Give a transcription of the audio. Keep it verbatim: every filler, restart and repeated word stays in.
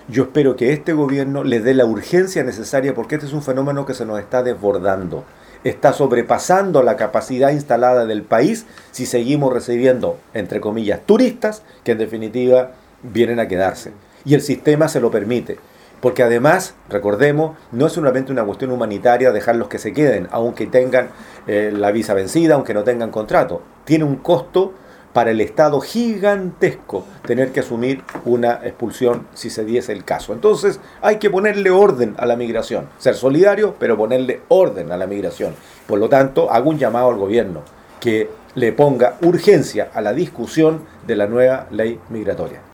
Yo espero que este gobierno le dé la urgencia necesaria porque este es un fenómeno que se nos está desbordando. Está sobrepasando la capacidad instalada del país si seguimos recibiendo, entre comillas, turistas que en definitiva vienen a quedarse. Y el sistema se lo permite. Porque además, recordemos, no es solamente una cuestión humanitaria dejarlos que se queden, aunque tengan eh, la visa vencida, aunque no tengan contrato. Tiene un costo para el Estado gigantesco tener que asumir una expulsión si se diese el caso. Entonces hay que ponerle orden a la migración, ser solidario, pero ponerle orden a la migración. Por lo tanto, hago un llamado al gobierno que le ponga urgencia a la discusión de la nueva ley migratoria.